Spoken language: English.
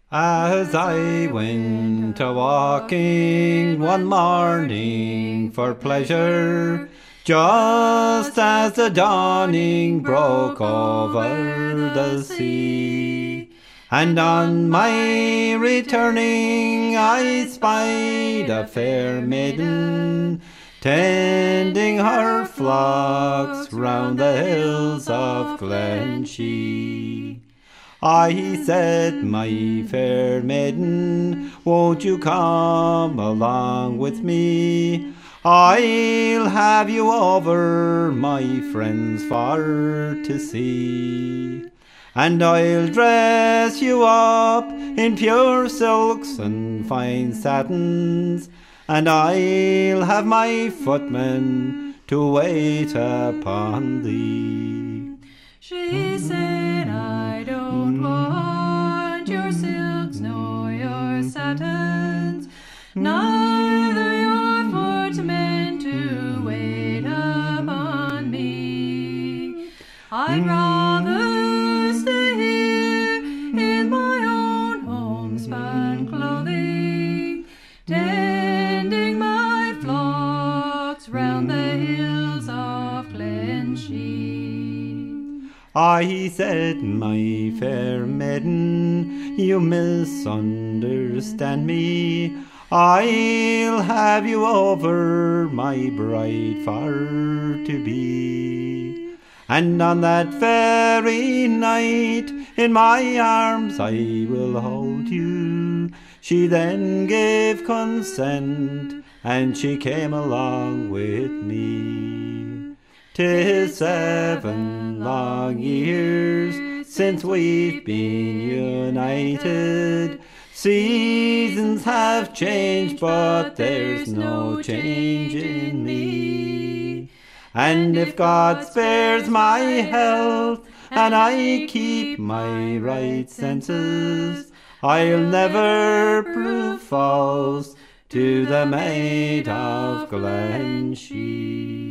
As I went a walking one morning for pleasure, just as the dawning broke over the sea, and on my returning I spied a fair maiden, tending her flocks round the hills of Glenshee. I said, my fair maiden, won't you come along with me? I'll have you over, my friends, for to see. And I'll dress you up in pure silks and fine satins, and I'll have my footmen to wait upon thee. She said, I don't want your silks nor your satins, neither your footmen to wait upon me. I'd rather stay here in my own homespun clothing, tending my flocks round the hills of Glenshee. I said, my fair maiden, you misunderstand me. I'll have you over, my bride for to be. And on that very night in my arms I will hold you. She then gave consent, and she came along with me. 'Tis 7 long years since we've been united. Seasons have changed, but there's no change in me. And if God spares my health and I keep my right senses, I'll never prove false to the maid of Glenshee.